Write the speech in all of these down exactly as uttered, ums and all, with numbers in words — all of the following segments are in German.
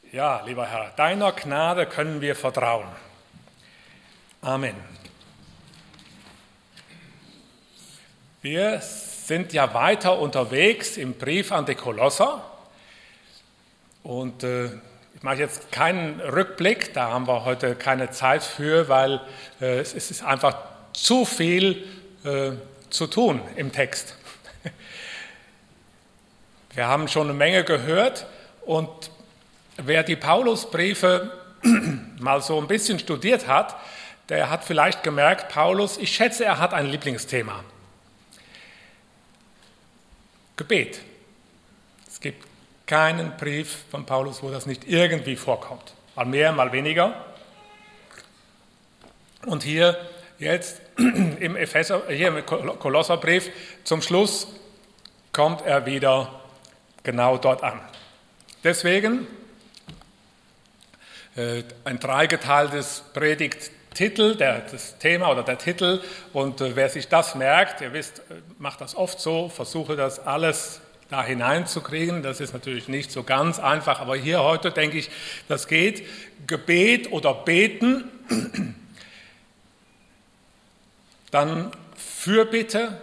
Ja, lieber Herr, deiner Gnade können wir vertrauen. Amen. Wir sind ja weiter unterwegs im Brief an die Kolosser und äh, ich mache jetzt keinen Rückblick, da haben wir heute keine Zeit für, weil äh, es ist einfach zu viel äh, zu tun im Text. Wir haben schon eine Menge gehört und wer die Paulusbriefe mal so ein bisschen studiert hat, der hat vielleicht gemerkt, Paulus, ich schätze, er hat ein Lieblingsthema. Gebet. Es gibt keinen Brief von Paulus, wo das nicht irgendwie vorkommt. Mal mehr, mal weniger. Und hier jetzt im Epheser, hier im Kolosserbrief zum Schluss kommt er wieder genau dort an. Deswegen äh, ein dreigeteiltes Predigttitel, der, das Thema oder der Titel. Und äh, wer sich das merkt, ihr wisst, macht das oft so, versuche das alles da hineinzukriegen. Das ist natürlich nicht so ganz einfach, aber hier heute denke ich, das geht. Gebet oder Beten, dann Fürbitte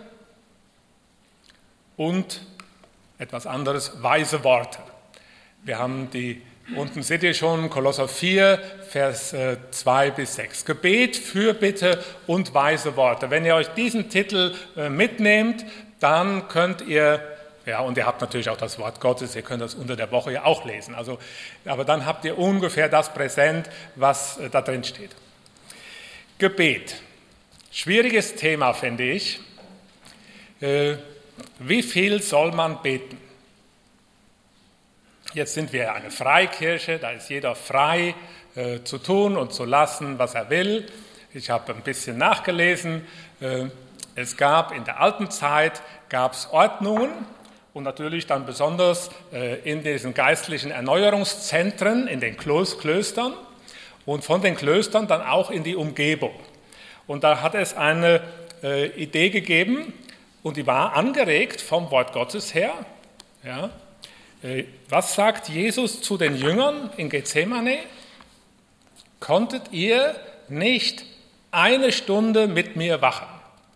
und etwas anderes, weise Worte. Wir haben die, unten seht ihr schon, Kolosser vier, Vers zwei bis sechs. Gebet, Fürbitte und weise Worte. Wenn ihr euch diesen Titel mitnehmt, dann könnt ihr, ja, und ihr habt natürlich auch das Wort Gottes, ihr könnt das unter der Woche ja auch lesen. Also, aber dann habt ihr ungefähr das präsent, was da drin steht. Gebet. Schwieriges Thema, finde ich. Äh, Wie viel soll man beten? Jetzt sind wir eine Freikirche, da ist jeder frei äh, zu tun und zu lassen, was er will. Ich habe ein bisschen nachgelesen. Äh, es gab in der alten Zeit gab's Ordnungen und natürlich dann besonders äh, in diesen geistlichen Erneuerungszentren, in den Klos- Klöstern und von den Klöstern dann auch in die Umgebung. Und da hat es eine äh, Idee gegeben, und die war angeregt vom Wort Gottes her. Ja. Was sagt Jesus zu den Jüngern in Gethsemane? Konntet ihr nicht eine Stunde mit mir wachen?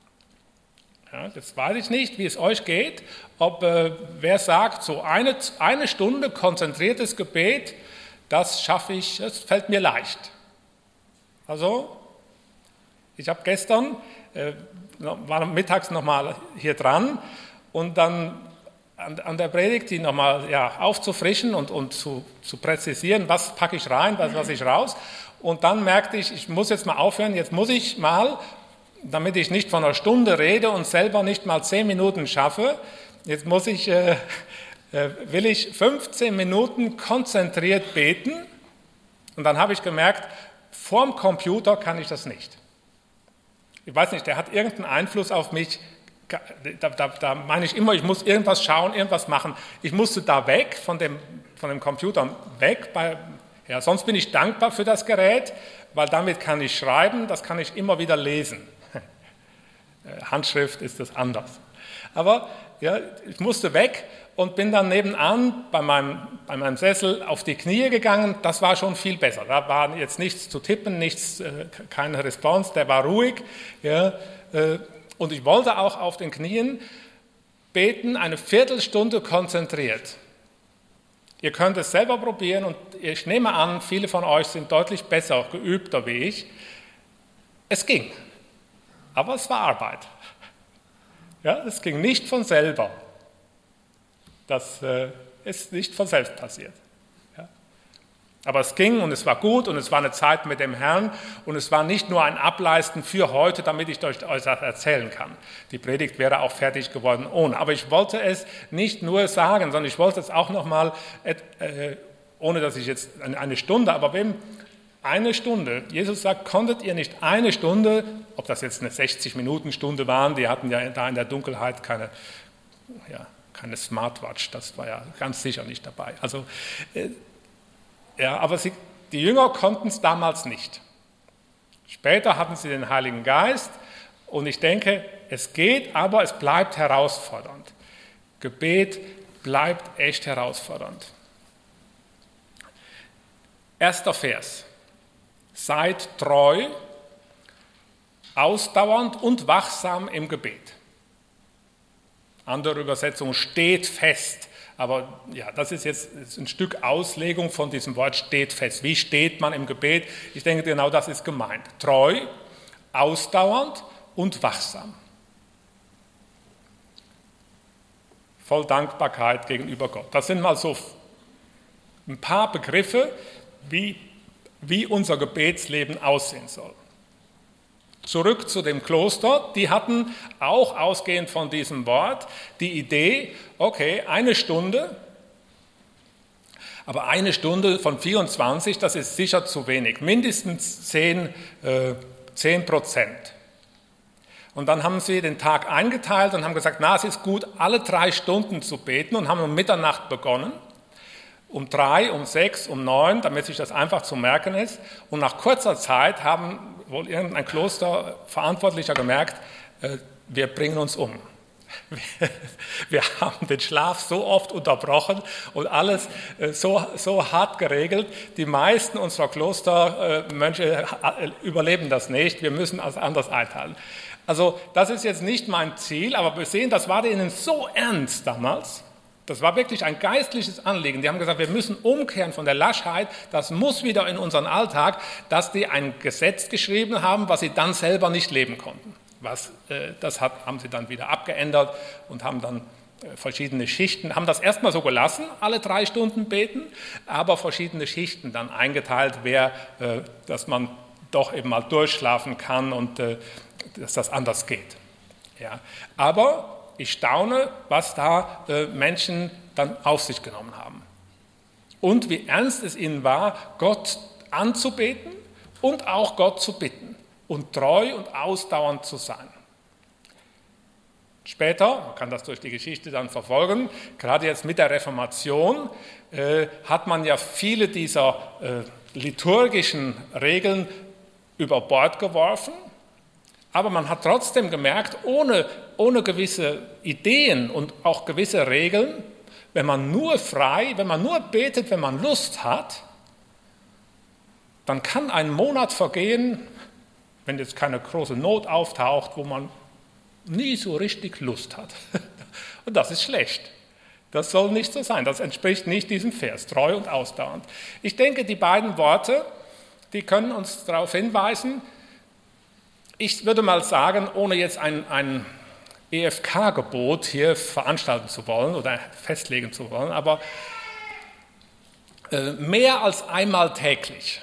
Ja, jetzt weiß ich nicht, wie es euch geht, ob äh, wer sagt, so eine, eine Stunde konzentriertes Gebet, das schaffe ich, das fällt mir leicht. Also, ich habe gestern... Äh, war mittags nochmal hier dran und dann an, an der Predigt die nochmal ja, aufzufrischen und, und zu, zu präzisieren, was packe ich rein, was lasse ich raus. Und dann merkte ich, ich muss jetzt mal aufhören, jetzt muss ich mal, damit ich nicht von einer Stunde rede und selber nicht mal zehn Minuten schaffe, jetzt muss ich, äh, äh, will ich fünfzehn Minuten konzentriert beten und dann habe ich gemerkt, vorm Computer kann ich das nicht. Ich weiß nicht, der hat irgendeinen Einfluss auf mich, da, da, da meine ich immer, ich muss irgendwas schauen, irgendwas machen. Ich musste da weg, von dem, von dem Computer weg, bei, ja, sonst bin ich dankbar für das Gerät, weil damit kann ich schreiben, das kann ich immer wieder lesen. Handschrift ist das anders. Aber ja, ich musste weg und bin dann nebenan bei meinem, bei meinem Sessel auf die Knie gegangen. Das war schon viel besser. Da war jetzt nichts zu tippen, nichts, äh, keine Response, der war ruhig. Ja, äh, und ich wollte auch auf den Knien beten, eine Viertelstunde konzentriert. Ihr könnt es selber probieren und ich nehme an, viele von euch sind deutlich besser, geübter wie ich. Es ging, aber es war Arbeit. Ja, es ging nicht von selber. Das äh, ist nicht von selbst passiert. Ja. Aber es ging und es war gut und es war eine Zeit mit dem Herrn und es war nicht nur ein Ableisten für heute, damit ich euch das erzählen kann. Die Predigt wäre auch fertig geworden ohne. Aber ich wollte es nicht nur sagen, sondern ich wollte es auch nochmal, äh, ohne dass ich jetzt eine Stunde, aber wem eine Stunde, Jesus sagt, konntet ihr nicht eine Stunde, ob das jetzt eine sechzig-Minuten-Stunde waren, die hatten ja da in der Dunkelheit keine, ja, keine Smartwatch, das war ja ganz sicher nicht dabei. Also, äh, ja, aber sie, die Jünger konnten es damals nicht. Später hatten sie den Heiligen Geist und ich denke, es geht, aber es bleibt herausfordernd. Gebet bleibt echt herausfordernd. Erster Vers. Seid treu, ausdauernd und wachsam im Gebet. Andere Übersetzung, steht fest. Aber ja, das ist jetzt ein Stück Auslegung von diesem Wort steht fest. Wie steht man im Gebet? Ich denke, genau das ist gemeint. Treu, ausdauernd und wachsam. Voll Dankbarkeit gegenüber Gott. Das sind mal so ein paar Begriffe, wie, wie unser Gebetsleben aussehen soll. Zurück zu dem Kloster, die hatten auch ausgehend von diesem Wort die Idee, okay, eine Stunde, aber eine Stunde von vierundzwanzig, das ist sicher zu wenig, mindestens zehn, äh, zehn Prozent. Und dann haben sie den Tag eingeteilt und haben gesagt, na, es ist gut, alle drei Stunden zu beten und haben um Mitternacht begonnen. Um drei, um sechs, um neun, damit sich das einfach zu merken ist. Und nach kurzer Zeit haben wohl irgendein Klosterverantwortlicher gemerkt, äh, wir bringen uns um. Wir, wir haben den Schlaf so oft unterbrochen und alles äh, so, so hart geregelt. Die meisten unserer Klostermönche äh, überleben das nicht. Wir müssen es anders einteilen. Also das ist jetzt nicht mein Ziel, aber wir sehen, das war denen so ernst damals. Das war wirklich ein geistliches Anliegen. Die haben gesagt, wir müssen umkehren von der Laschheit, das muss wieder in unseren Alltag, dass die ein Gesetz geschrieben haben, was sie dann selber nicht leben konnten. Was, äh, das hat, haben sie dann wieder abgeändert und haben dann äh, verschiedene Schichten, haben das erstmal so gelassen, alle drei Stunden beten, aber verschiedene Schichten dann eingeteilt, wer, äh, dass man doch eben mal durchschlafen kann und äh, dass das anders geht. Ja. Aber ich staune, was da äh, Menschen dann auf sich genommen haben. Und wie ernst es ihnen war, Gott anzubeten und auch Gott zu bitten und treu und ausdauernd zu sein. Später, man kann das durch die Geschichte dann verfolgen, gerade jetzt mit der Reformation, äh, hat man ja viele dieser äh, liturgischen Regeln über Bord geworfen. Aber man hat trotzdem gemerkt, ohne, ohne gewisse Ideen und auch gewisse Regeln, wenn man nur frei, wenn man nur betet, wenn man Lust hat, dann kann ein Monat vergehen, wenn jetzt keine große Not auftaucht, wo man nie so richtig Lust hat. Und das ist schlecht. Das soll nicht so sein. Das entspricht nicht diesem Vers, treu und ausdauernd. Ich denke, die beiden Worte, die können uns darauf hinweisen. Ich würde mal sagen, ohne jetzt ein, ein E F K-Gebot hier veranstalten zu wollen oder festlegen zu wollen, aber äh, mehr als einmal täglich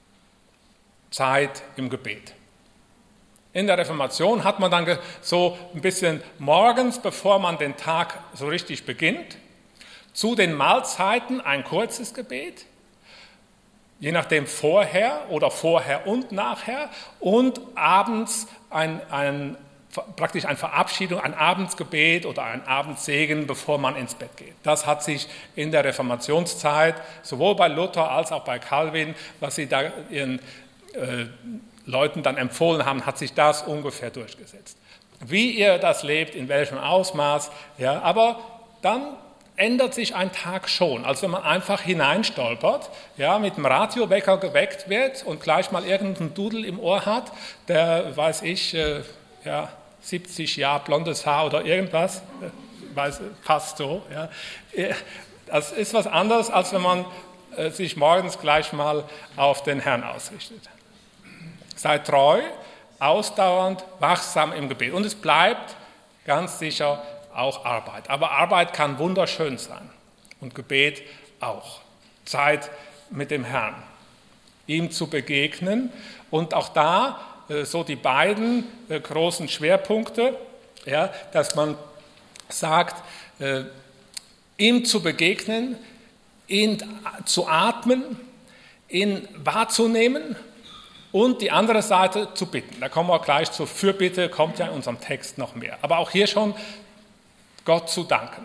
Zeit im Gebet. In der Reformation hat man dann so ein bisschen morgens, bevor man den Tag so richtig beginnt, zu den Mahlzeiten ein kurzes Gebet, je nachdem vorher oder vorher und nachher und abends ein, ein, praktisch eine Verabschiedung, ein Abendsgebet oder ein Abendsegen, bevor man ins Bett geht. Das hat sich in der Reformationszeit, sowohl bei Luther als auch bei Calvin, was sie da ihren äh, Leuten dann empfohlen haben, hat sich das ungefähr durchgesetzt. Wie ihr das lebt, in welchem Ausmaß, ja, aber dann ändert sich ein Tag schon, als wenn man einfach hineinstolpert, ja, mit dem Radiowecker geweckt wird und gleich mal irgendeinen Dudel im Ohr hat, der, weiß ich, äh, ja, siebzig Jahre blondes Haar oder irgendwas, äh, weiß, passt so. Ja. Das ist was anderes, als wenn man äh, sich morgens gleich mal auf den Herrn ausrichtet. Seid treu, ausdauernd, wachsam im Gebet. Und es bleibt ganz sicher auch Arbeit. Aber Arbeit kann wunderschön sein und Gebet auch. Zeit mit dem Herrn, ihm zu begegnen und auch da äh, so die beiden äh, großen Schwerpunkte, ja, dass man sagt, äh, ihm zu begegnen, ihn zu atmen, ihn wahrzunehmen und die andere Seite zu bitten. Da kommen wir gleich zur Fürbitte, kommt ja in unserem Text noch mehr. Aber auch hier schon Gott zu danken.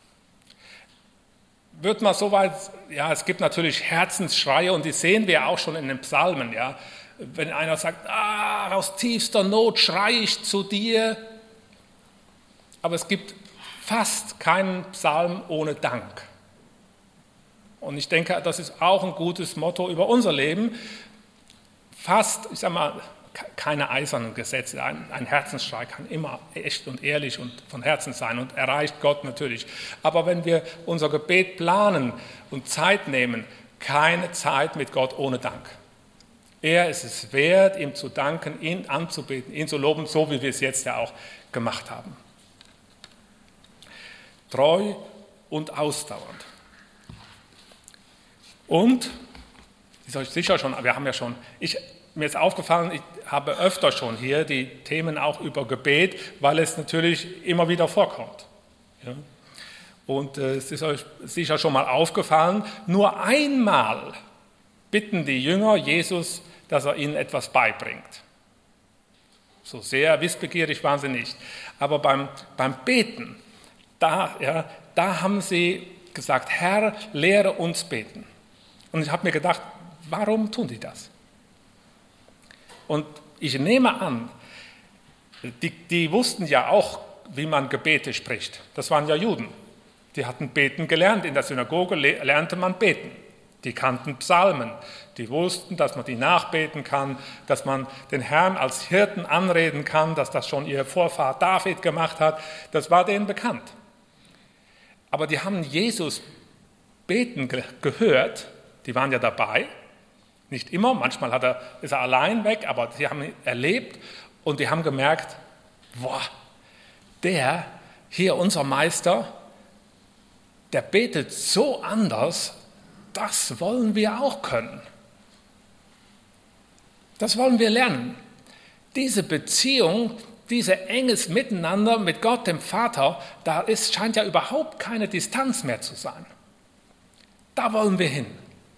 Wird mal so weit, ja, es gibt natürlich Herzensschreie und die sehen wir auch schon in den Psalmen, ja. Wenn einer sagt, ah, aus tiefster Not schreie ich zu dir. Aber es gibt fast keinen Psalm ohne Dank. Und ich denke, das ist auch ein gutes Motto über unser Leben. Fast, ich sage mal, keine eisernen Gesetze. Ein, ein Herzensschrei kann immer echt und ehrlich und von Herzen sein und erreicht Gott natürlich. Aber wenn wir unser Gebet planen und Zeit nehmen, keine Zeit mit Gott ohne Dank. Er ist es wert, ihm zu danken, ihn anzubeten, ihn zu loben, so wie wir es jetzt ja auch gemacht haben. Treu und ausdauernd. Und, ist euch sicher schon, wir haben ja schon, ich, mir ist aufgefallen, ich habe öfter schon hier die Themen auch über Gebet, weil es natürlich immer wieder vorkommt. Ja? Und äh, es ist euch sicher schon mal aufgefallen, nur einmal bitten die Jünger Jesus, dass er ihnen etwas beibringt. So sehr wissbegierig waren sie nicht. Aber beim, beim Beten, da, ja, da haben sie gesagt, Herr, lehre uns beten. Und ich habe mir gedacht, warum tun die das? Und ich nehme an, die, die wussten ja auch, wie man Gebete spricht. Das waren ja Juden. Die hatten Beten gelernt. In der Synagoge lernte man beten. Die kannten Psalmen. Die wussten, dass man die nachbeten kann, dass man den Herrn als Hirten anreden kann, dass das schon ihr Vorfahr David gemacht hat. Das war denen bekannt. Aber die haben Jesus beten ge- gehört. Die waren ja dabei. Nicht immer, manchmal hat er, ist er allein weg, aber sie haben ihn erlebt und die haben gemerkt, boah, der, hier unser Meister, der betet so anders, das wollen wir auch können. Das wollen wir lernen. Diese Beziehung, dieses enges Miteinander mit Gott, dem Vater, da ist, scheint ja überhaupt keine Distanz mehr zu sein. Da wollen wir hin.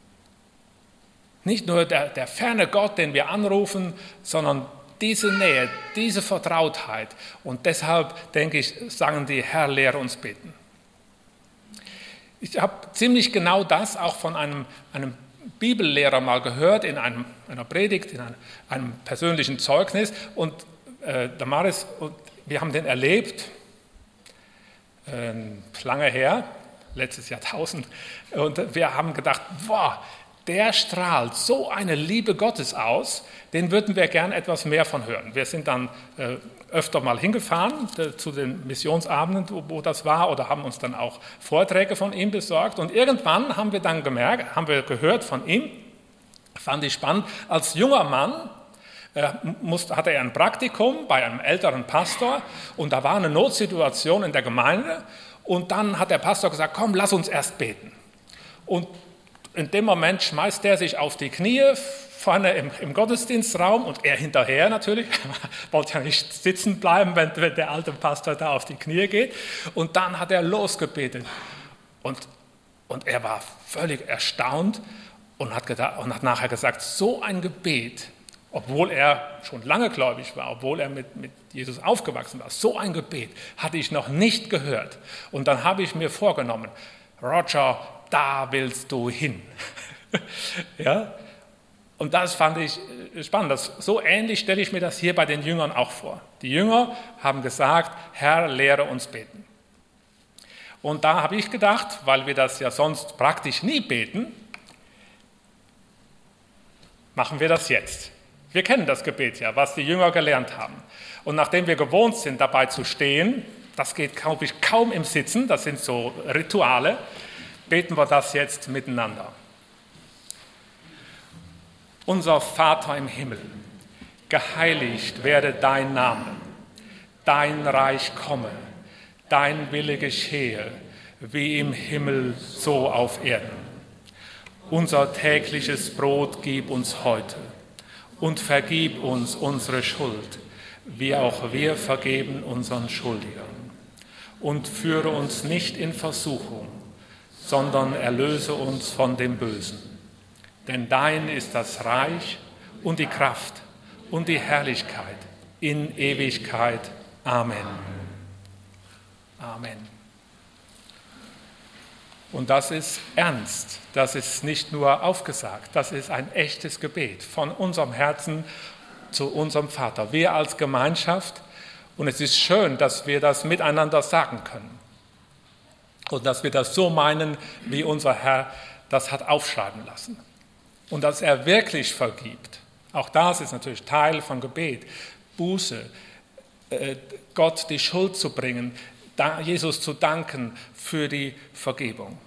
Nicht nur der, der ferne Gott, den wir anrufen, sondern diese Nähe, diese Vertrautheit. Und deshalb, denke ich, sagen die, Herr, lehre uns beten. Ich habe ziemlich genau das auch von einem, einem Bibellehrer mal gehört, in einem, einer Predigt, in einem, einem persönlichen Zeugnis. Und äh, Damaris, und wir haben den erlebt, äh, lange her, letztes Jahrtausend. Und wir haben gedacht, boah, der strahlt so eine Liebe Gottes aus, den würden wir gern etwas mehr von hören. Wir sind dann äh, öfter mal hingefahren äh, zu den Missionsabenden, wo, wo das war, oder haben uns dann auch Vorträge von ihm besorgt. Und irgendwann haben wir dann gemerkt, haben wir gehört von ihm, fand ich spannend, als junger Mann äh, musste, hatte er ein Praktikum bei einem älteren Pastor und da war eine Notsituation in der Gemeinde und dann hat der Pastor gesagt, komm, lass uns erst beten. Und in dem Moment schmeißt er sich auf die Knie vorne im, im Gottesdienstraum und er hinterher natürlich, wollte ja nicht sitzen bleiben, wenn, wenn der alte Pastor da auf die Knie geht. Und dann hat er losgebetet und, und er war völlig erstaunt und hat, gedacht, und hat nachher gesagt, so ein Gebet, obwohl er schon lange gläubig war, obwohl er mit, mit Jesus aufgewachsen war, so ein Gebet hatte ich noch nicht gehört. Und dann habe ich mir vorgenommen, Roger, da willst du hin. Ja? Und das fand ich spannend. Das, so ähnlich stelle ich mir das hier bei den Jüngern auch vor. Die Jünger haben gesagt, Herr, lehre uns beten. Und da habe ich gedacht, weil wir das ja sonst praktisch nie beten, machen wir das jetzt. Wir kennen das Gebet ja, was die Jünger gelernt haben. Und nachdem wir gewohnt sind, dabei zu stehen, das geht, glaube ich, kaum im Sitzen, das sind so Rituale, beten wir das jetzt miteinander. Unser Vater im Himmel, geheiligt werde dein Name, dein Reich komme, dein Wille geschehe, wie im Himmel, so auf Erden. Unser tägliches Brot gib uns heute und vergib uns unsere Schuld, wie auch wir vergeben unseren Schuldigern. Und führe uns nicht in Versuchung, sondern erlöse uns von dem Bösen. Denn dein ist das Reich und die Kraft und die Herrlichkeit in Ewigkeit. Amen. Amen. Und das ist ernst, das ist nicht nur aufgesagt, das ist ein echtes Gebet von unserem Herzen zu unserem Vater. Wir als Gemeinschaft, und es ist schön, dass wir das miteinander sagen können. Und dass wir das so meinen, wie unser Herr das hat aufschreiben lassen. Und dass er wirklich vergibt. Auch das ist natürlich Teil von Gebet. Buße, äh, Gott die Schuld zu bringen, da Jesus zu danken für die Vergebung.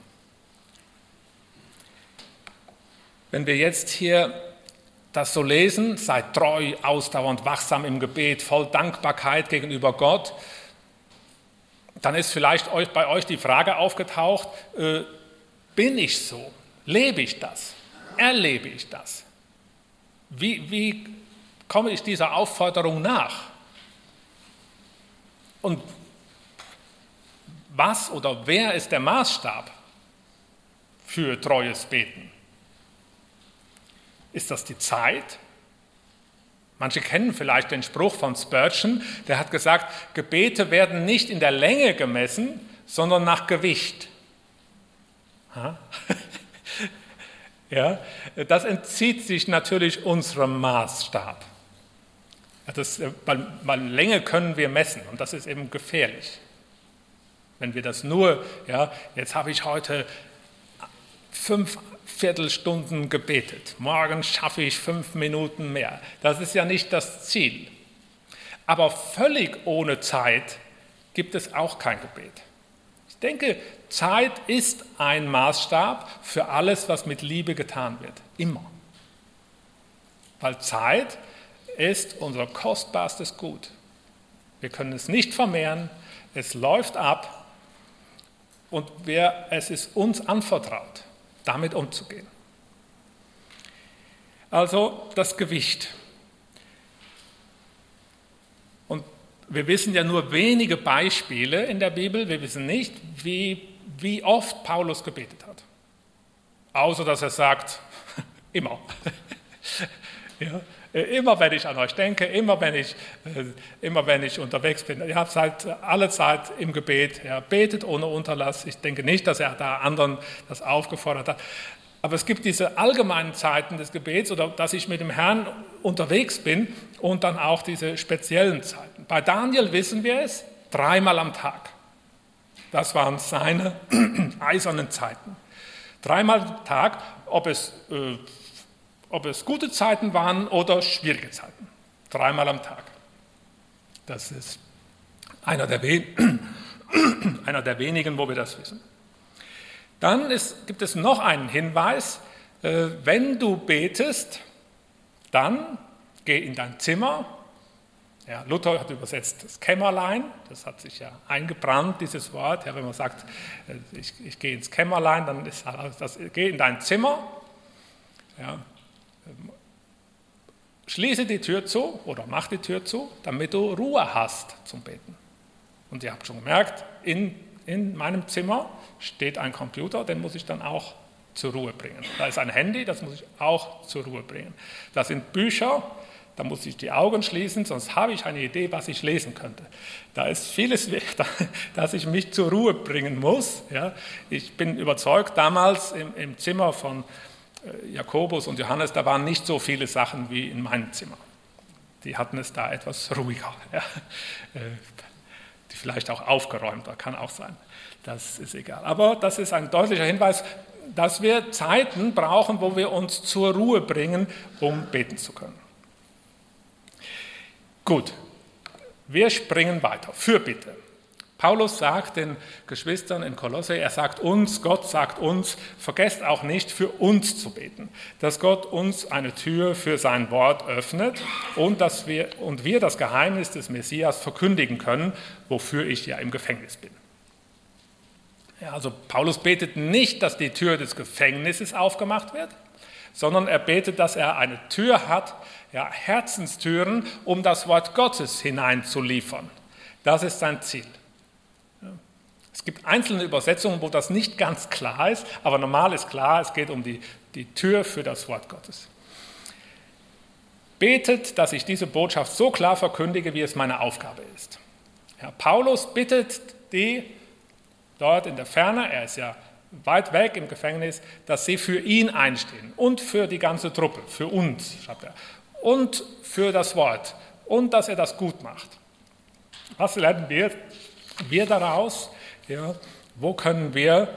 Wenn wir jetzt hier das so lesen, seid treu, ausdauernd, wachsam im Gebet, voll Dankbarkeit gegenüber Gott, dann ist vielleicht euch, bei euch die Frage aufgetaucht, äh, bin ich so? Lebe ich das? Erlebe ich das? Wie, wie komme ich dieser Aufforderung nach? Und was oder wer ist der Maßstab für treues Beten? Ist das die Zeit? Manche kennen vielleicht den Spruch von Spurgeon, der hat gesagt, Gebete werden nicht in der Länge gemessen, sondern nach Gewicht. Ha? Ja, das entzieht sich natürlich unserem Maßstab. Das, weil, weil Länge können wir messen und das ist eben gefährlich. Wenn wir das nur, ja, jetzt habe ich heute fünf Viertelstunden gebetet, morgen schaffe ich fünf Minuten mehr. Das ist ja nicht das Ziel. Aber völlig ohne Zeit gibt es auch kein Gebet. Ich denke, Zeit ist ein Maßstab für alles, was mit Liebe getan wird. Immer. Weil Zeit ist unser kostbarstes Gut. Wir können es nicht vermehren, es läuft ab und wir, es ist uns anvertraut, damit umzugehen. Also das Gewicht. Und wir wissen ja nur wenige Beispiele in der Bibel, wir wissen nicht, wie, wie oft Paulus gebetet hat. Außer dass er sagt, immer. Ja, immer wenn ich an euch denke, immer wenn ich, immer wenn ich unterwegs bin. Ihr habt halt alle Zeit im Gebet, ja, betet ohne Unterlass. Ich denke nicht, dass er da anderen das aufgefordert hat. Aber es gibt diese allgemeinen Zeiten des Gebets oder dass ich mit dem Herrn unterwegs bin und dann auch diese speziellen Zeiten. Bei Daniel wissen wir es, dreimal am Tag. Das waren seine eisernen Zeiten. Dreimal am Tag, ob es, äh, ob es gute Zeiten waren oder schwierige Zeiten. Dreimal am Tag. Das ist einer der, wen- einer der wenigen, wo wir das wissen. Dann ist, gibt es noch einen Hinweis, äh, wenn du betest, dann geh in dein Zimmer. Ja, Luther hat übersetzt das Kämmerlein, das hat sich ja eingebrannt, dieses Wort. Ja, wenn man sagt, äh, ich, ich gehe ins Kämmerlein, dann ist das, geh in dein Zimmer, ja, ähm, schließe die Tür zu oder mach die Tür zu, damit du Ruhe hast zum Beten. Und ihr habt schon gemerkt, in, in meinem Zimmer steht ein Computer, den muss ich dann auch zur Ruhe bringen. Da ist ein Handy, das muss ich auch zur Ruhe bringen. Da sind Bücher, da muss ich die Augen schließen, sonst habe ich eine Idee, was ich lesen könnte. Da ist vieles, dass ich mich zur Ruhe bringen muss. Ja. Ich bin überzeugt, damals im, im Zimmer von Jakobus und Johannes, da waren nicht so viele Sachen wie in meinem Zimmer. Die hatten es da etwas ruhiger. Ja. Die vielleicht auch aufgeräumter, kann auch sein. Das ist egal. Aber das ist ein deutlicher Hinweis, dass wir Zeiten brauchen, wo wir uns zur Ruhe bringen, um beten zu können. Gut, wir springen weiter. Fürbitte. Paulus sagt den Geschwistern in Kolosse, er sagt uns, Gott sagt uns, vergesst auch nicht, für uns zu beten, dass Gott uns eine Tür für sein Wort öffnet und, dass wir, und wir das Geheimnis des Messias verkündigen können, wofür ich ja im Gefängnis bin. Ja, also Paulus betet nicht, dass die Tür des Gefängnisses aufgemacht wird, sondern er betet, dass er eine Tür hat, ja, Herzenstüren, um das Wort Gottes hineinzuliefern. Das ist sein Ziel. Ja. Es gibt einzelne Übersetzungen, wo das nicht ganz klar ist, aber normal ist klar, es geht um die, die Tür für das Wort Gottes. Betet, dass ich diese Botschaft so klar verkündige, wie es meine Aufgabe ist. Ja, Paulus bittet die dort in der Ferne, er ist ja weit weg im Gefängnis, dass sie für ihn einstehen und für die ganze Truppe, für uns, schreibt er, und für das Wort und dass er das gut macht. Was lernen wir, wir daraus? Ja, wo können wir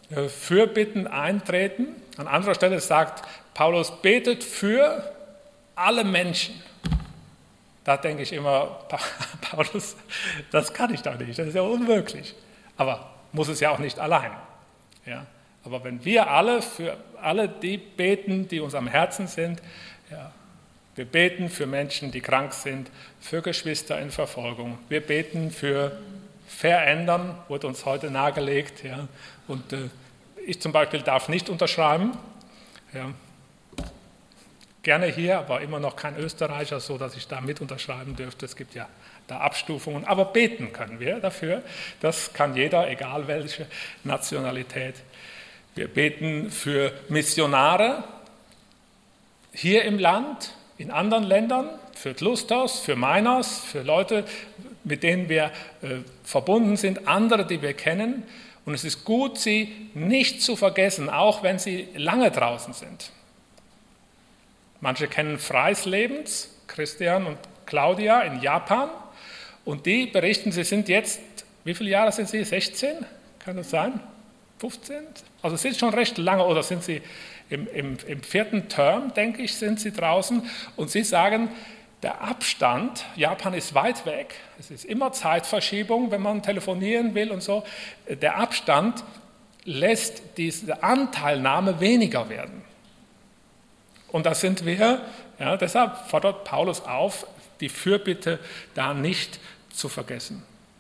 Fürbitten eintreten. An anderer Stelle sagt Paulus, betet für alle Menschen. Da denke ich immer, Paulus, das kann ich doch nicht, das ist ja unmöglich. Aber muss es ja auch nicht allein. Ja? Aber wenn wir alle für alle die beten, die uns am Herzen sind, ja, wir beten für Menschen, die krank sind, für Geschwister in Verfolgung, wir beten für Verändern, wurde uns heute nahegelegt. Ja? Und äh, ich zum Beispiel darf nicht unterschreiben. Ja. Gerne hier, aber immer noch kein Österreicher, so dass ich da mit unterschreiben dürfte. Es gibt ja da Abstufungen, aber beten können wir dafür. Das kann jeder, egal welche Nationalität. Wir beten für Missionare hier im Land, in anderen Ländern, für Klusters, für Miners, für Leute, mit denen wir äh, verbunden sind, andere, die wir kennen. Und es ist gut, sie nicht zu vergessen, auch wenn sie lange draußen sind. Manche kennen Freies Lebens, Christian und Claudia in Japan, und die berichten, sie sind jetzt, wie viele Jahre sind sie? sechzehn? Kann das sein? fünfzehn? Also sind schon recht lange, oder sind sie im, im, im vierten Term, denke ich, sind sie draußen, und sie sagen, der Abstand, Japan ist weit weg, es ist immer Zeitverschiebung, wenn man telefonieren will und so, der Abstand lässt diese Anteilnahme weniger werden. Und da sind wir, ja, deshalb fordert Paulus auf, die Fürbitte da nicht zu vergessen.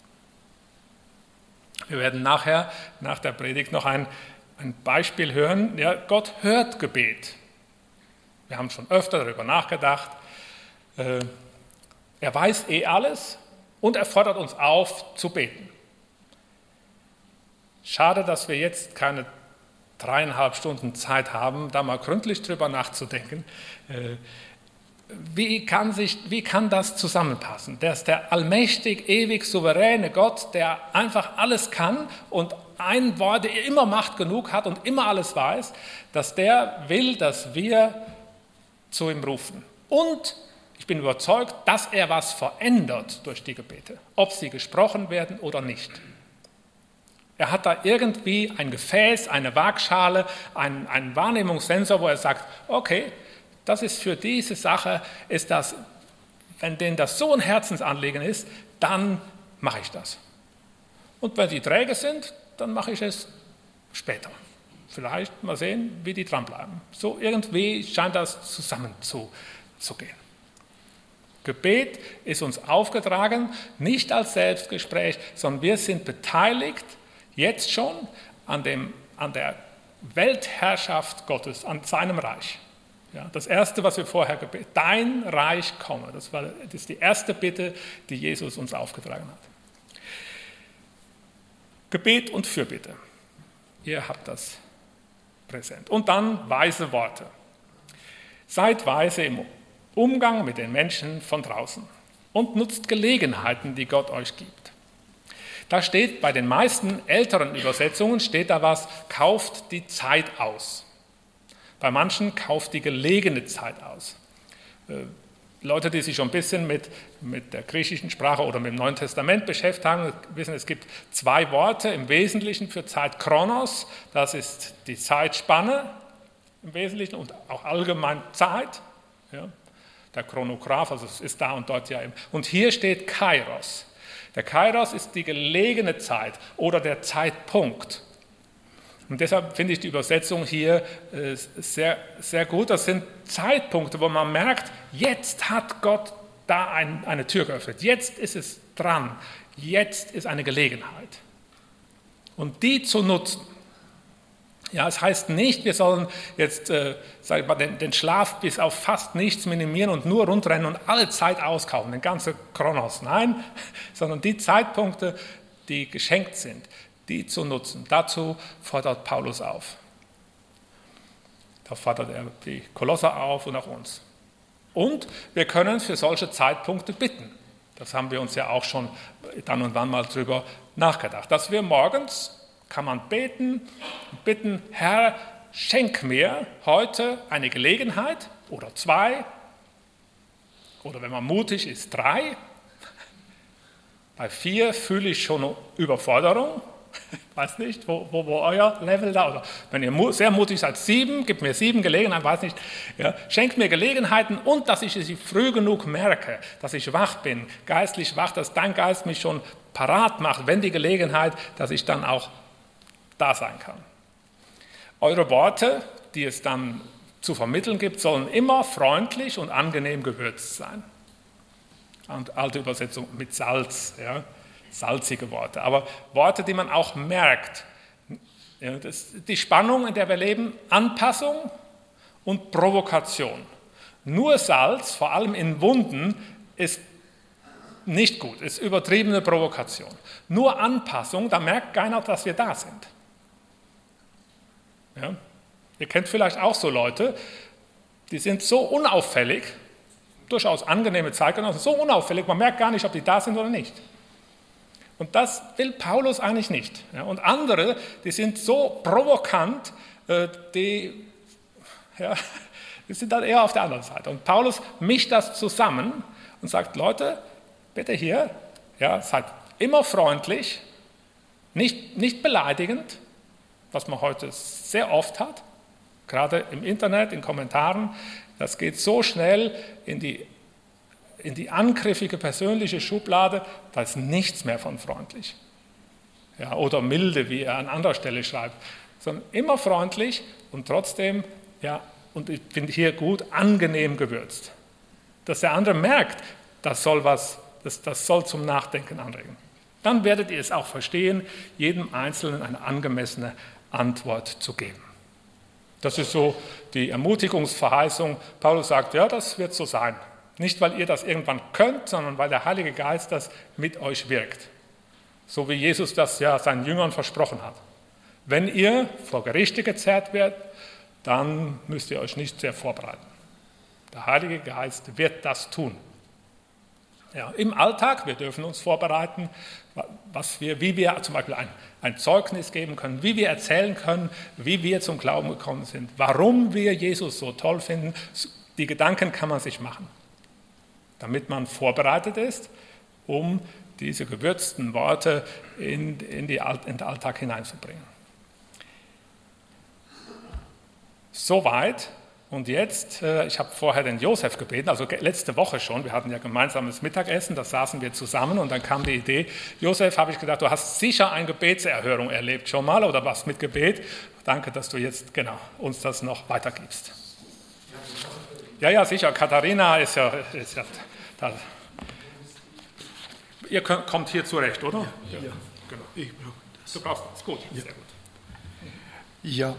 Wir werden nachher, nach der Predigt, noch ein, ein Beispiel hören. Ja, Gott hört Gebet. Wir haben schon öfter darüber nachgedacht. Äh, er weiß eh alles und er fordert uns auf, zu beten. Schade, dass wir jetzt keine dreieinhalb Stunden Zeit haben, da mal gründlich drüber nachzudenken. Wie kann, sich, wie kann das zusammenpassen? Der ist der allmächtig, ewig souveräne Gott, der einfach alles kann und ein Wort, der immer Macht genug hat und immer alles weiß, dass der will, dass wir zu ihm rufen. Und ich bin überzeugt, dass er was verändert durch die Gebete, ob sie gesprochen werden oder nicht. Er hat da irgendwie ein Gefäß, eine Waagschale, einen, einen Wahrnehmungssensor, wo er sagt, okay, das ist für diese Sache, ist das, wenn denen das so ein Herzensanliegen ist, dann mache ich das. Und wenn die träge sind, dann mache ich es später. Vielleicht mal sehen, wie die dranbleiben. So irgendwie scheint das zusammenzugehen. Gebet ist uns aufgetragen, nicht als Selbstgespräch, sondern wir sind beteiligt, jetzt schon an, dem, an der Weltherrschaft Gottes, an seinem Reich. Ja, das Erste, was wir vorher gebetet haben, dein Reich komme. Das, war, das ist die erste Bitte, die Jesus uns aufgetragen hat. Gebet und Fürbitte. Ihr habt das präsent. Und dann weise Worte. Seid weise im Umgang mit den Menschen von draußen und nutzt Gelegenheiten, die Gott euch gibt. Da steht, bei den meisten älteren Übersetzungen steht da was, kauft die Zeit aus. Bei manchen kauft die gelegene Zeit aus. Äh, Leute, die sich schon ein bisschen mit, mit der griechischen Sprache oder mit dem Neuen Testament beschäftigt haben, wissen, es gibt zwei Worte im Wesentlichen für Zeit. Chronos, das ist die Zeitspanne im Wesentlichen und auch allgemein Zeit. Ja. Der Chronograph, also es ist da und dort ja. Und hier steht Kairos. Der Kairos ist die gelegene Zeit oder der Zeitpunkt. Und deshalb finde ich die Übersetzung hier sehr, sehr gut. Das sind Zeitpunkte, wo man merkt, jetzt hat Gott da ein, eine Tür geöffnet. Jetzt ist es dran. Jetzt ist eine Gelegenheit. Und die zu nutzen. Ja, es heißt nicht, wir sollen jetzt äh, sag ich mal, den, den Schlaf bis auf fast nichts minimieren und nur rundrennen und alle Zeit auskaufen, den ganzen Chronos. Nein, sondern die Zeitpunkte, die geschenkt sind, die zu nutzen. Dazu fordert Paulus auf. Da fordert er die Kolosser auf und auch uns. Und wir können für solche Zeitpunkte bitten. Das haben wir uns ja auch schon dann und wann mal drüber nachgedacht. Dass wir morgens, kann man beten, bitten, Herr, schenk mir heute eine Gelegenheit oder zwei, oder wenn man mutig ist, drei. Bei vier fühle ich schon Überforderung. weiß nicht, wo, wo, wo euer Level da, oder wenn ihr sehr mutig seid, sieben, gebt mir sieben Gelegenheiten, weiß nicht, ja, schenkt mir Gelegenheiten und dass ich sie früh genug merke, dass ich wach bin, geistlich wach, dass dein Geist mich schon parat macht, wenn die Gelegenheit, dass ich dann auch da sein kann. Eure Worte, die es dann zu vermitteln gibt, sollen immer freundlich und angenehm gewürzt sein. Und alte Übersetzung mit Salz, ja, salzige Worte, aber Worte, die man auch merkt. Ja, das, die Spannung, in der wir leben, Anpassung und Provokation. Nur Salz, vor allem in Wunden, ist nicht gut, ist übertriebene Provokation. Nur Anpassung, da merkt keiner, dass wir da sind. Ja? Ihr kennt vielleicht auch so Leute, die sind so unauffällig, durchaus angenehme Zeitgenossen, so unauffällig, man merkt gar nicht, ob die da sind oder nicht. Und das will Paulus eigentlich nicht. Ja, und andere, die sind so provokant, äh, die, ja, die sind dann eher auf der anderen Seite. Und Paulus mischt das zusammen und sagt, Leute, bitte hier, ja, seid immer freundlich, nicht, nicht beleidigend, was man heute sehr oft hat, gerade im Internet, in Kommentaren. Das geht so schnell in die in die angriffige persönliche Schublade, da ist nichts mehr von freundlich. Ja, oder milde, wie er an anderer Stelle schreibt, sondern immer freundlich und trotzdem, ja, und ich bin hier gut, angenehm gewürzt. Dass der andere merkt, das soll, was, das, das soll zum Nachdenken anregen. Dann werdet ihr es auch verstehen, jedem Einzelnen eine angemessene Antwort zu geben. Das ist so die Ermutigungsverheißung. Paulus sagt, ja, das wird so sein. Nicht, weil ihr das irgendwann könnt, sondern weil der Heilige Geist das mit euch wirkt. So wie Jesus das ja seinen Jüngern versprochen hat. Wenn ihr vor Gerichte gezerrt werdet, dann müsst ihr euch nicht sehr vorbereiten. Der Heilige Geist wird das tun. Ja, im Alltag, wir dürfen uns vorbereiten, was wir, wie wir zum Beispiel ein, ein Zeugnis geben können, wie wir erzählen können, wie wir zum Glauben gekommen sind, warum wir Jesus so toll finden. Die Gedanken kann man sich machen, damit man vorbereitet ist, um diese gewürzten Worte in, in, die, in den Alltag hineinzubringen. Soweit. Und jetzt, ich habe vorher den Josef gebeten, also letzte Woche schon, wir hatten ja gemeinsames Mittagessen, da saßen wir zusammen und dann kam die Idee, Josef, habe ich gedacht, du hast sicher eine Gebetserhörung erlebt schon mal oder was mit Gebet. Danke, dass du jetzt genau uns das noch weitergibst. Ja, ja, sicher. Katharina ist ja, ist ja da. Ihr könnt, kommt hier zurecht, oder? Ja, ja, ja. Genau. Ich brauche das. Du brauchst das, gut, ja. Sehr gut. Ja.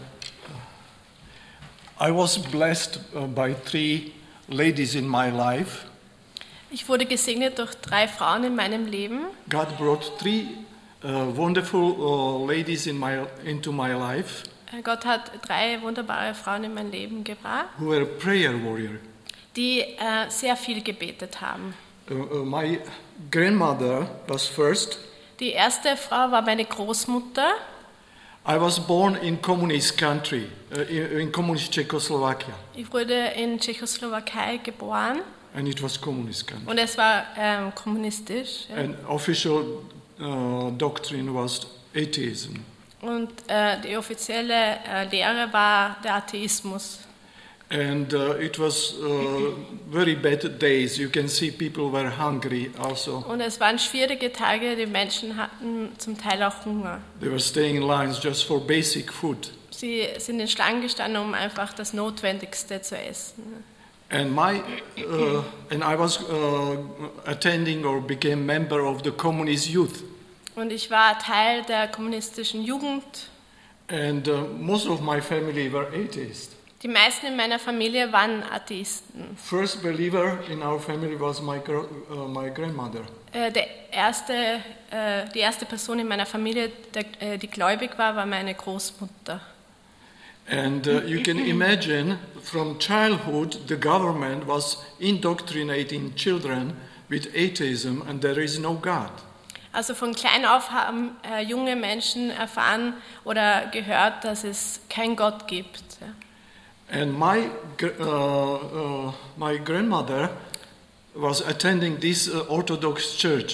I was blessed by three ladies in my life. Ich wurde gesegnet durch drei Frauen in meinem Leben. God brought three uh, wonderful uh, ladies in my, into my life. Gott hat drei wunderbare Frauen in mein Leben gebracht, who were prayer warrior. die äh, sehr viel gebetet haben. Uh, uh, my grandmother was first. Die erste Frau war meine Großmutter. I was born in communist country, uh, in, in communist Czechoslovakia. Ich wurde in Tschechoslowakei geboren. And it was communist country. Und es war ähm, kommunistisch. Ja. And official uh, doctrine was atheism. Und äh, die offizielle äh, Lehre war der Atheismus. And uh, it was uh, very bad days. You can see people were hungry also. Und es waren schwierige Tage, die Menschen hatten zum Teil auch Hunger. They were staying in lines just for basic food. Sie sind in Schlangen gestanden, um einfach das Notwendigste zu essen. And my uh, and I was uh, attending or became member of the communist youth. Und ich war Teil der kommunistischen Jugend. And uh, most of my family were atheists. Die meisten in meiner Familie waren Atheisten. First believer in our family was my uh, my grandmother. Äh, der erste, äh, die erste Person in meiner Familie, der, äh, die gläubig war, war meine Großmutter. And uh, you can imagine from childhood the government was indoctrinating children with atheism and there is no God. Also von klein auf haben äh, junge Menschen erfahren oder gehört, dass es keinen Gott gibt. Ja. And my uh, uh, my grandmother was attending this uh, Orthodox church.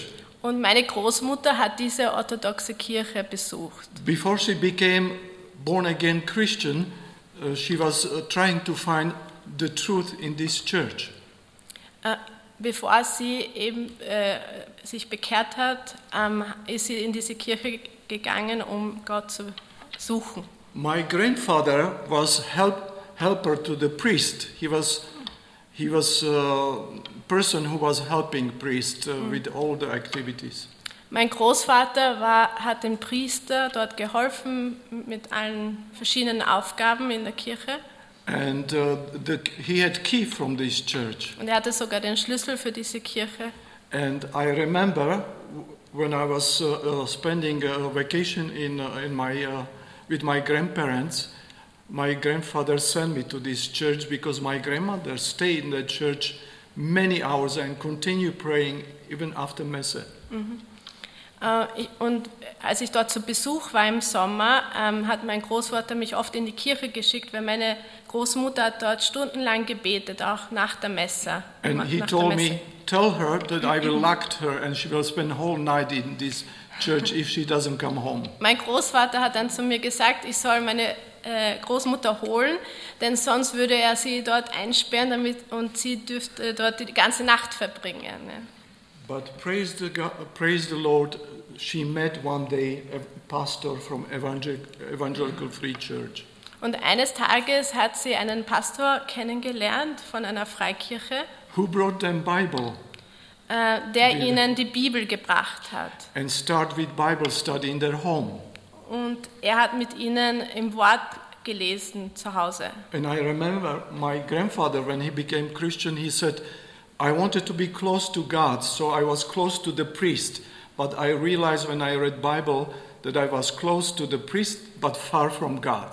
Und meine Großmutter hat diese orthodoxe Kirche besucht. Before she became born-again Christian, uh, she was uh, trying to find the truth in this church. Äh, bevor sie eben äh, sich bekehrt hat, ähm, ist sie in diese Kirche gegangen, um Gott zu suchen. My grandfather was help, helper to the priest. He was he was a person who was helping priest uh, with all the activities. Mein Großvater war, hat dem Priester dort geholfen mit allen verschiedenen Aufgaben in der Kirche. And uh, the, he had key from this church. Und er hatte sogar den Schlüssel für diese Kirche. And I remember when I was uh, uh, spending a vacation in uh, in my uh, with my grandparents, my grandfather sent me to this church because my grandmother stayed in the church many hours and continued praying even after Messe. Mhm. Äh, und als ich dort zu Besuch war im Sommer, ähm, hat mein Großvater mich oft in die Kirche geschickt, weil meine Großmutter hat dort stundenlang gebetet, auch nach der Messe. And nach he der told Messe. me, tell her that I will lock her and she will spend the whole night in this church if she doesn't come home. Mein Großvater hat dann zu mir gesagt, ich soll meine äh, Großmutter holen, denn sonst würde er sie dort einsperren damit, und sie dürfte dort die ganze Nacht verbringen. Ne? But praise the, God, praise the Lord, she met one day a pastor from Evangel- Evangelical Free Church. Und eines Tages hat sie einen Pastor kennengelernt von einer Freikirche, Who brought them Bible äh, der Bibel. ihnen die Bibel gebracht hat. and start with Bible study in their home. Und er hat mit ihnen im Wort gelesen zu Hause. And I remember my grandfather, when he became Christian, he said, I wanted to be close to God, so I was close to the priest. But I realized when I read Bible that I was close to the priest, but far from God.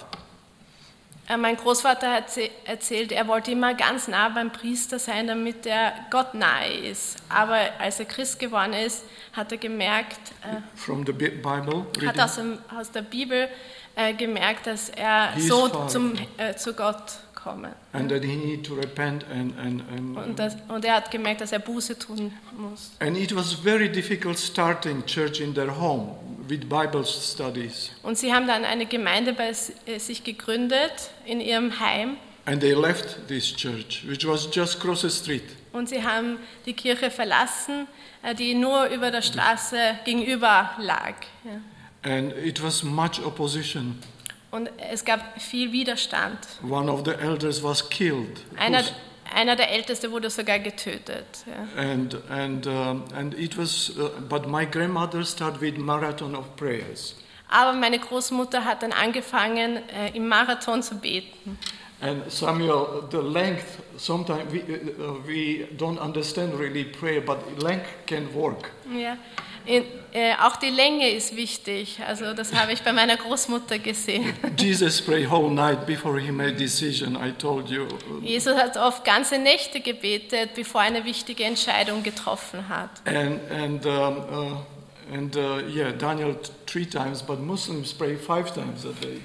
Äh, Mein Großvater hat se- erzählt, er wollte immer ganz nah beim Priester sein, damit er Gott nahe ist. Aber als er Christ geworden ist, hat er gemerkt, äh, From the Bi- Bible hat reading. aus, dem, aus der Bibel äh, gemerkt, dass er He is so far. zum, äh, zu Gott komme. And that he needed to repent and, and, and, Und, das, und er hat gemerkt, dass er Buße tun muss. and it was very difficult starting church in their home with Bible studies. Und sie haben dann eine Gemeinde bei s- äh, sich gegründet in ihrem Heim. And they left this church, which was just across the street. Und sie haben die Kirche verlassen, äh, die nur über der Straße gegenüber lag. Ja. And it was much opposition. Und es gab viel Widerstand. One of the elders was killed. Einer, Who's- einer der Ältesten wurde sogar getötet. Ja. And and um, and it was, uh, but my grandmother started with marathon of prayers. Aber meine Großmutter hat dann angefangen, äh, im Marathon zu beten. And Samuel, the length, sometimes we, uh, we don't understand really prayer, but length can work. Ja. In, äh, auch die Länge ist wichtig. Also das habe ich bei meiner Großmutter gesehen. Jesus prayed whole night before he made decision. I told you. Jesus hat oft ganze Nächte gebetet, bevor er eine wichtige Entscheidung getroffen hat. And and um, uh, and uh, yeah, Daniel t- three times, but Muslims pray five times a day.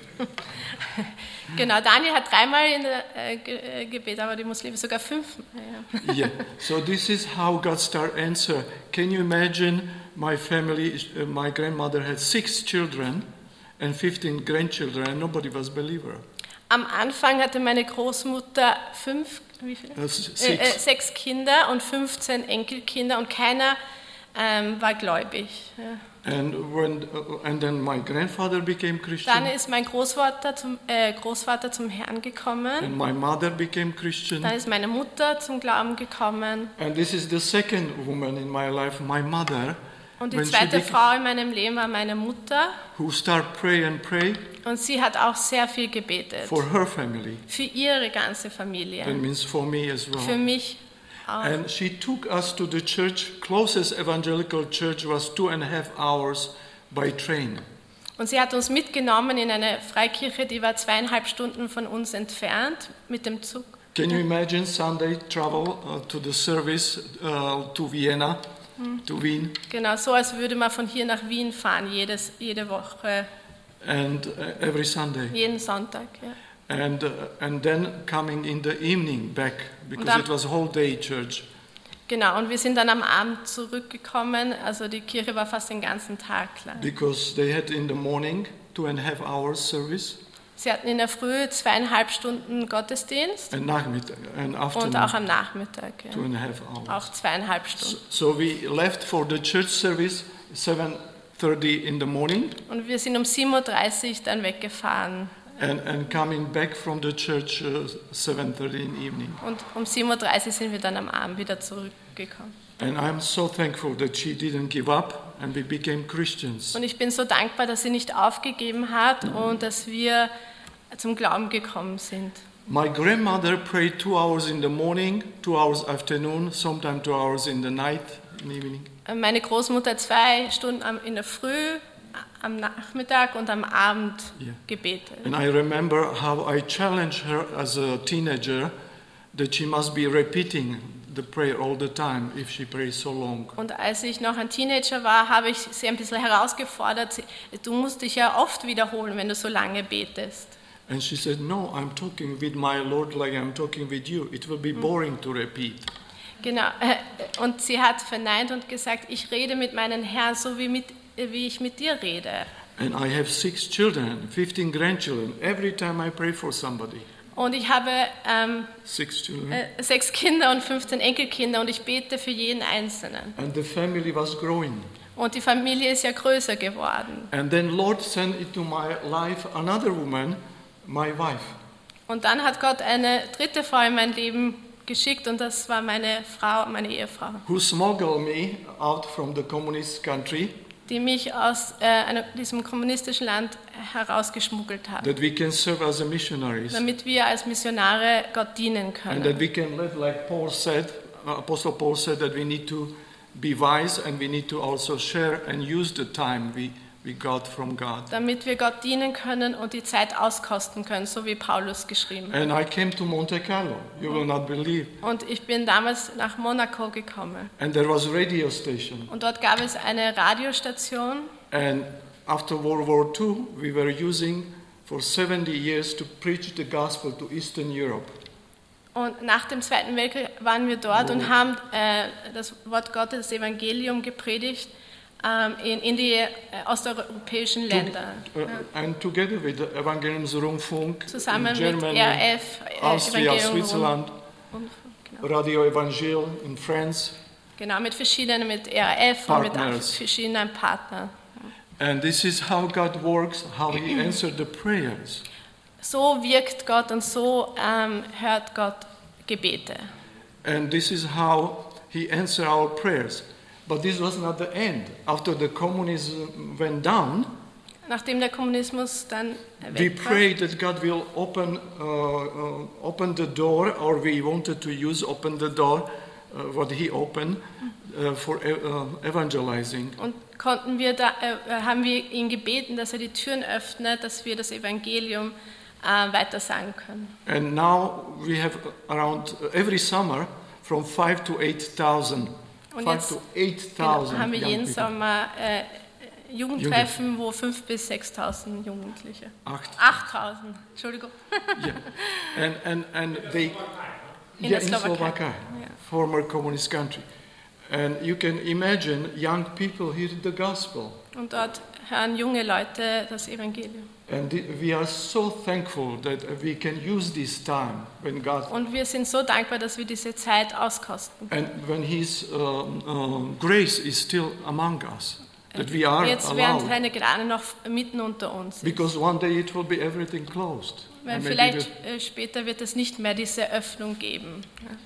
Genau, Daniel hat dreimal in der, äh, ge- äh, gebetet, aber die Muslime sogar fünf. Ja. Yeah. So this is how God start answer. Can you imagine my family? Uh, my grandmother had six children and fifteen grandchildren, and nobody was believer. Am Anfang hatte meine Großmutter fünf, wie viele? Uh, s- Äh, äh, six. sechs Kinder und fünfzehn Enkelkinder und keiner ähm, war gläubig. Ja. And when uh, and then my grandfather became Christian, Dann ist mein Großvater zum, äh, Großvater zum Herrn gekommen. and my mother became Christian. Dann ist meine Mutter zum Glauben gekommen. And this is the second woman in my life, my mother, Und die when she zweite beca- Frau in meinem Leben war meine Mutter. who start pray and pray Und sie hat auch sehr viel gebetet. for her family. Für ihre ganze That Familie. means for me as Für well. mich auch. And she took us to the church. Closest evangelical church was two and a half hours by train. Und sie hat uns mitgenommen in eine Freikirche, die war zweieinhalb Stunden von uns entfernt mit dem Zug. Can you imagine Sunday travel uh, to the service uh, to Vienna, to Wien, Genau, so als würde man von hier nach Wien fahren, jedes, jede Woche, and uh, every Sunday, jeden Sonntag. Ja. and uh, and then coming in the evening back because am- it was whole day church. Genau, und wir sind dann am Abend zurückgekommen, also die Kirche war fast den ganzen Tag lang. Because they had in the morning two and a half hours service. Sie hatten in der Früh zweieinhalb Stunden Gottesdienst And Nachmittag and afternoon. und auch am Nachmittag, ja. Two and a half hours. Auch zweieinhalb Stunden. So, so we left for the church service seven thirty in the morning. Und wir sind um sieben Uhr dreißig dann weggefahren. And, and coming back from the church uh, seven thirty in the evening. Und um sieben Uhr dreißig sind wir dann am Abend wieder zurückgekommen. And I'm so thankful that she didn't give up and we became Christians. Und ich bin so dankbar, dass sie nicht aufgegeben hat und dass wir zum Glauben gekommen sind. My grandmother prayed two hours in the morning, two hours afternoon, sometimes two hours in the night, in the evening. Meine Großmutter zwei Stunden in der Früh, am Nachmittag und am Abend Yeah. gebetet. And I remember how I challenged her as a teenager that she must be repeating the prayer all the time if she prays so long. Und als ich noch ein Teenager war, habe ich sie ein bisschen herausgefordert, du musst dich ja oft wiederholen, wenn du so lange betest. And she said, no, I'm talking with my Lord like I'm talking with you. It will be boring to repeat. Genau, und sie hat verneint und gesagt, ich rede mit meinem Herrn so wie, mit, wie ich mit dir rede. And I have six children, fifteen grandchildren. Every time I pray for somebody, Und ich habe ähm, six children. äh, sechs Kinder und fünfzehn Enkelkinder und ich bete für jeden Einzelnen. And the family was growing. Und die Familie ist ja größer geworden. And then Lord sent into my life another woman, my wife. Und dann hat Gott eine dritte Frau in mein Leben geschickt und das war meine Frau, meine Ehefrau, Who smuggled me out from the communist country die mich aus äh, einem, diesem kommunistischen Land herausgeschmuggelt hat, that we can serve as a missionaries damit wir als Missionare Gott dienen and that können. we can live like Paul said, uh, Apostle Paul said that we need to be wise and we need to also share and use the time we, we got from God. Damit wir Gott dienen können und die Zeit auskosten können, so wie Paulus geschrieben hat. And I came to Monte Carlo, you will not believe. Und ich bin damals nach Monaco gekommen. And there was a radio station. Und dort gab es eine Radiostation. And after World War Two, we were using for seventy years to preach the gospel to Eastern Europe. Und nach dem Zweiten Weltkrieg waren wir dort und haben äh, das Wort Gottes, das Evangelium gepredigt ähm, in, in die äh, osteuropäischen Länder. Uh, and together with the Evangeliumsrundfunk Zusammen in mit Germany, R F, äh, Austria, Evangelium Switzerland, und, genau. Radio Evangel in France. genau, mit verschiedenen, mit R F und mit Partners. verschiedenen Partnern. And this is how God works, how He answered the prayers. So wirkt Gott und so ähm, hört Gott Gebete. And this is how He answered our prayers. But this was not the end. After the communism went down, Nachdem der Kommunismus dann we weg war, prayed that God will open, uh, uh, open the door, or we wanted to use open the door, uh, what He opened, uh, for uh, evangelizing. und konnten wir da, äh, haben wir ihn gebeten, dass er die Türen öffnet, dass wir das Evangelium äh, weiter sagen können. And now we have around uh, every summer from five to eight thousand, Und five jetzt to eight genau, thousand haben wir young jeden people. Sommer äh, Jugendtreffen, wo fünftausend bis sechstausend Jugendliche. Acht. achttausend, Entschuldigung. Yeah. And, and, and they, In yeah, der in Slowakei. Slovakia, Yeah. former communist country. And you can imagine young people hear the gospel. Und dort hören junge Leute das Evangelium. And the- we are so thankful that we can use this time when God, Und wir sind so dankbar, dass wir diese Zeit auskosten. and when His um, um, grace is still among us, that we are Jetzt während allowed. seine Gnade noch mitten unter uns ist. Because one day it will be everything closed. Weil And maybe vielleicht the- äh, später wird es nicht mehr diese Öffnung geben.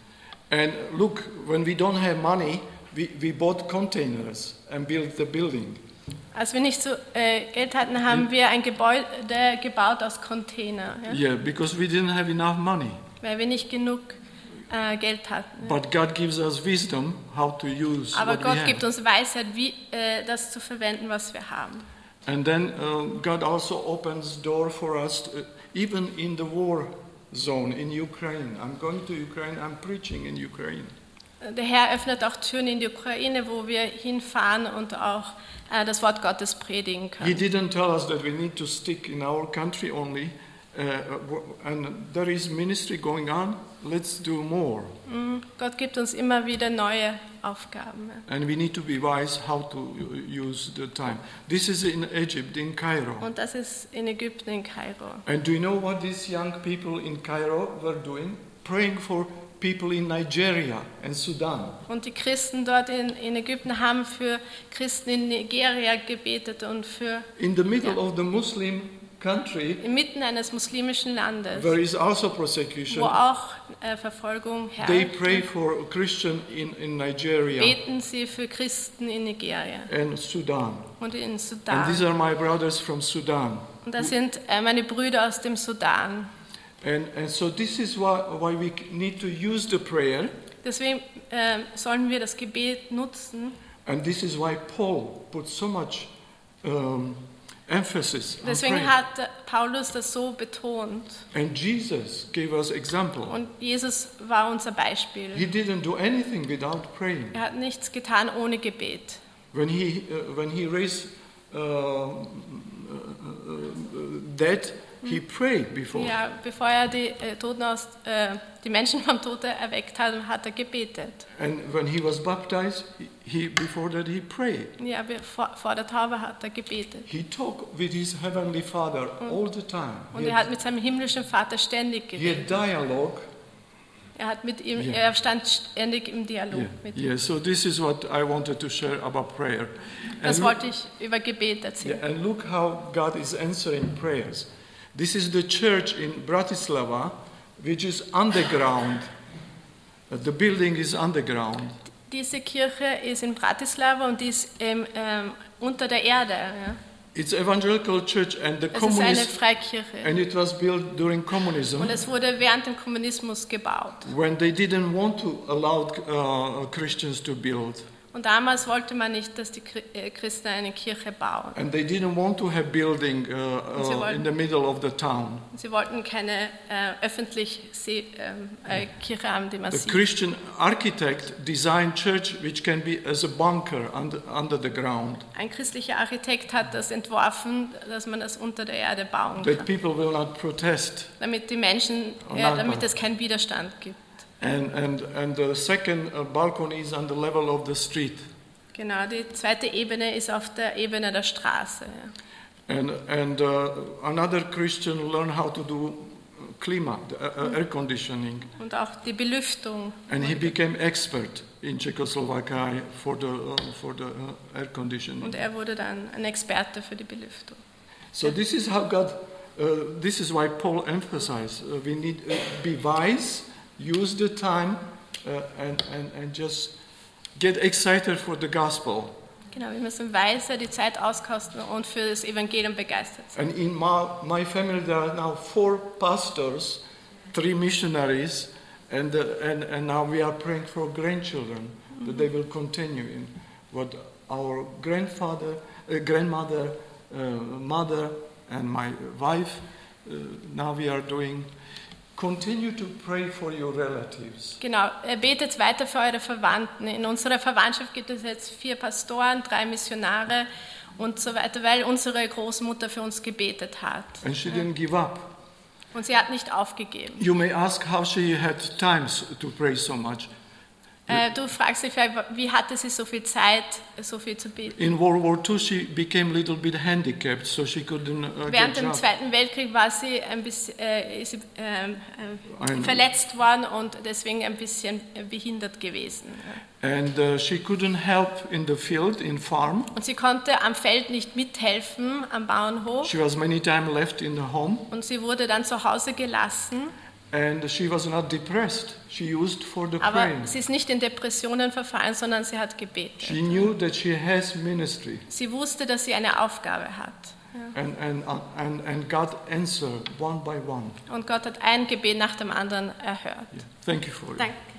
And look, when we don't have money, we, we bought containers and built the building. Als wir nicht so äh, Geld hatten, haben wir ein Gebäude gebaut aus Container, ja? Yeah, because we didn't have enough money. Weil wir nicht genug äh, Geld hatten. Ja? But God gives us wisdom how to use Aber what we Gott have. gibt uns Weisheit, wie äh, das zu verwenden, was wir haben. And then uh, God also opens door for us, to, even in the war zone in Ukraine. I'm going to Ukraine, I'm preaching in Ukraine. Der Herr öffnet auch Türen in die Ukraine, wo wir hinfahren und auch äh, das Wort Gottes predigen He können. didn't tell us that we need to stick in our country only uh, and there is ministry going on. Let's do more. Gott gibt uns immer wieder neue Aufgaben. And we need to be wise how to use the time. This is in Egypt, in Cairo. Und das ist in Ägypten, in Kairo. And do you know what these young people in Cairo were doing? Praying for people in Nigeria and Sudan. Und die Christen dort in, in Ägypten haben für Christen in Nigeria gebetet und für In the middle Ja. of the Muslim country, inmitten eines muslimischen Landes, there is also wo persecution. auch äh, Verfolgung They herrscht. pray for Christian in, in Nigeria Beten sie für Christen in Nigeria and Sudan. und in And these Sudan. are my brothers from Sudan. Und das sind äh, meine Brüder aus dem Sudan. And, and so this is why, why we need to use the prayer. Deswegen äh, sollen wir das Gebet nutzen. And this is why Paul put so much um, emphasis on Deswegen prayer. hat äh, Paulus das so betont. And Jesus gave us example. Und Jesus war unser Beispiel. He didn't do anything without praying. Er hat nichts getan ohne Gebet. When he, uh, when he raised uh, uh, uh, dead, he prayed before. Ja, bevor er die, äh, Toten aus, äh, die Menschen vom Tode erweckt hat, hat er gebetet. And when he was baptized, he, before that he prayed. Ja, bevor, vor der Taube hat er gebetet. He talked with his heavenly Father all the time. Und He er had, hat mit seinem himmlischen Vater ständig he gebetet. had dialogue. Er, hat mit ihm, Ja. er stand ständig im Dialog Yeah, mit ihm. yeah, so this is what I wanted to share about prayer. Das And wollte ich über Gebet Yeah, erzählen. and look how God is answering prayers. This is the church in Bratislava, which is underground. Uh, The building is underground. Diese Kirche ist in Bratislava und die ist ähm, ähm, unter der Erde. Ja. It's evangelical church and the Es ist eine communist, Freikirche. and it was built during communism Und es wurde während dem Kommunismus gebaut. when they didn't want to allow uh, Christians to build, Und damals wollte man nicht, dass die Chri- äh, Christen eine Kirche bauen. and they didn't want to have building uh, Sie uh, wollten- in the middle of the town. Sie wollten keine äh, öffentliche See, ähm, äh, Kirche haben, die man The sieht. Christian architect designed church which can be as a bunker under, under the ground, Ein christlicher Architekt hat das entworfen, dass man das unter der Erde bauen that kann, people will not protest. damit die Menschen, Oh, äh, nein, damit nein. es keinen Widerstand gibt. And, and, and the second uh, balcony is on the level of the street. Genau, die zweite Ebene ist auf der Ebene der Straße. Ja. And, and uh, another Christian learned how to do klima, uh, uh, air conditioning. Und auch die Belüftung. And he became expert in Czechoslovakia for the, uh, for the uh, air conditioning. Und er wurde dann ein Experte für die Belüftung. So this is how God, uh, this is why Paul emphasized, uh, we need to uh, be wise, use the time, uh, and, and, and just get excited for the gospel. Genau, wir müssen weise die Zeit auskosten und für das Evangelium begeistert sein. And in my, my family there are now four pastors, three missionaries, and, uh, and, and now we are praying for grandchildren, that they will continue in what our grandfather, uh, grandmother, uh, mother, and my wife, uh, now we are doing. Continue to pray for your relatives. Genau, äh, betet weiter für eure Verwandten. In unserer Verwandtschaft gibt es jetzt vier Pastoren, drei Missionare und so weiter, weil unsere Großmutter für uns gebetet hat. And she didn't give up. Und sie hat nicht aufgegeben. You may ask how she had times to pray so much. Äh, du fragst dich vielleicht, wie hatte sie so viel Zeit, so viel zu beten? In World War Two, she became a little bit handicapped, so she couldn't uh, Während get dem job. Zweiten Weltkrieg war sie ein bisschen äh, ist sie, ähm, äh, Ein- verletzt worden und deswegen ein bisschen äh, behindert gewesen. And uh, she couldn't help in the field, in farm. Und sie konnte am Feld nicht mithelfen, am Bauernhof. She was many times left in the home, Und sie wurde dann zu Hause gelassen. and she was not depressed. She used for the Aber praying. sie ist nicht in Depressionen verfallen, sondern sie hat gebetet. She knew that she has ministry, Sie wusste, dass sie eine Aufgabe hat. and, and, uh, and, and God answered one by one. Und Gott hat ein Gebet nach dem anderen erhört. Yeah. Thank you for it. Danke.